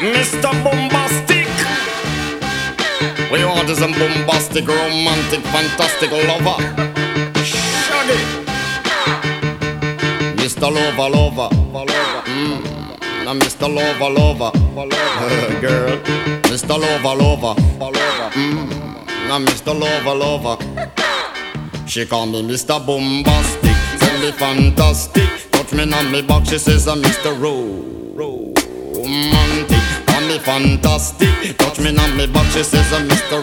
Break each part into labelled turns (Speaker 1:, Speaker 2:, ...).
Speaker 1: Mr. Bombastic. We want is a bombastic, romantic, fantastic lover. Shaggy. Mr. Lover. Now Mr. Lover. Girl. Mr. Lover. Now Mr. Lover. She call me Mr. Bombastic. Tell me fantastic. Touch me on me back. She says I'm Mr. Romantic. Call me fantastic. Touch me on me back. She says I'm Mr.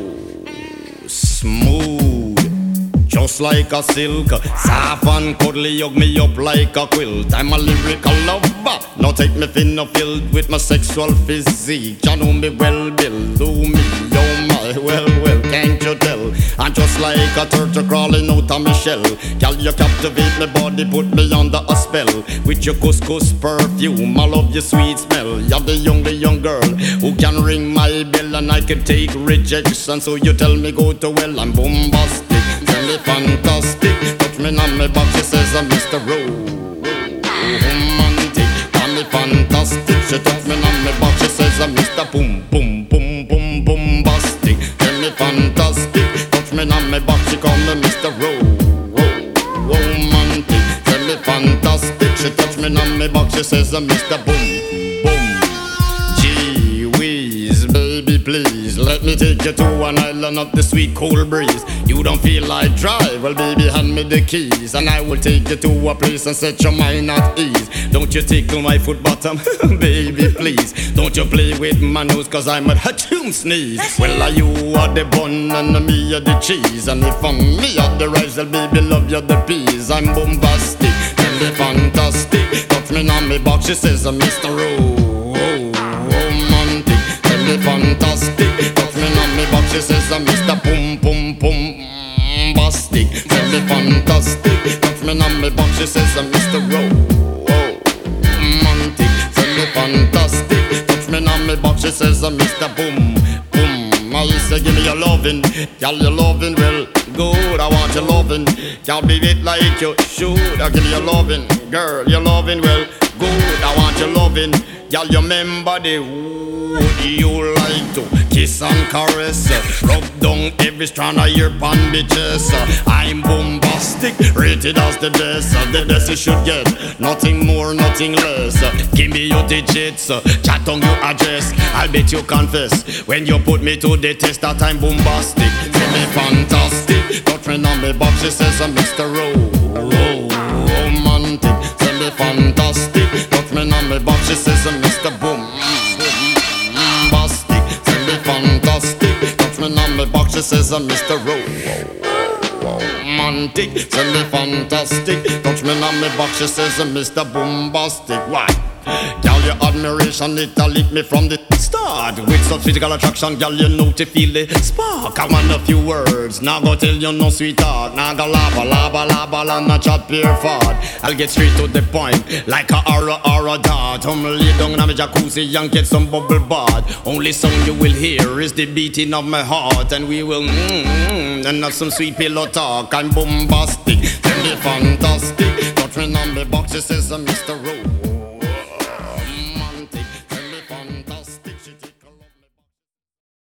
Speaker 1: Smooth. Just like a silk, soft and cuddly, hug me up like a quilt. I'm a lyrical lover. Now take me thin or filled with my sexual physique. You know me well, Bill. Do me, oh my, well, can't you tell? I'm just like a turtle crawling out of my shell. Girl, you captivate my body, put me under a spell. With your couscous perfume, I love your sweet smell. You're the young girl who can ring my bell, and I can take rejection. So you tell me go to well, I'm bombastic. Tell me fantastic. Touch me on my back, she says I'm Mr. Romantic. Tell me fantastic. She touch me on my back, she says I'm Mr. Bombastic. Tell me fantastic. Touch me on my back, she call me Mr. Romantic. Tell me fantastic. She touch me on my back, she says I'm Mr. Gee whiz, baby please, let me take you to an island of the sweet cool breeze. You don't feel like drive? Well baby, hand me the keys, and I will take you to a place and set your mind at ease. Don't you tickle my foot bottom, baby please. Don't you play with my nose, cause I'm a hatchoon sneeze. Well you are the bun and me are the cheese, and if I'm me are the rice, well baby love you the peas. I'm bombastic, tell me fantastic. Touch me on me back, she says I'm Mr. Romantic. Tell me fantastic. Touch me on me back, she says I'm Mr. Bombastic. Tell me fantastic. Touch me on me back, she says I'm Mr. Romantic. Tell me fantastic. Touch me on me back, she says I'm Mr. Boom. I say give me your lovin', girl, your lovin' well good. I want your lovin', can't be it like you should. I give me your lovin', girl, your lovin' well good. I want your lovin', girl, you remember the wood you like to kiss and caress, rub down every strand of your bandages. I'm bombastic, rated as the best you should get, nothing more, nothing less. Give me your digits, chat on your address. I'll bet you confess when you put me to the test that I'm bombastic. Tell me fantastic. Touch me on me back, she says I'm Mr. Romantic. Tell me fantastic. Touch me on me back, she says I'm Mr. Bombastic. Tell me fantastic. Touch me on me back, she says I'm Mr. Romantic. Tell me fantastic. Touch me on me back, she says I'm Mr. Bombastic. Why? Girl, your admiration, it lit me from the start. With such physical attraction, girl, you know to feel the spark. I want a few words, now go tell you no sweetheart. Now go lava, and chat pure fart. I'll get straight to the point, like a aura dart. Lay down in my jacuzzi and get some bubble bath. Only song you will hear is the beating of my heart, and we will and have some sweet pillow talk. I'm bombastic, tell me fantastic. Touch me on me box, she says I'm Mr. Rowe.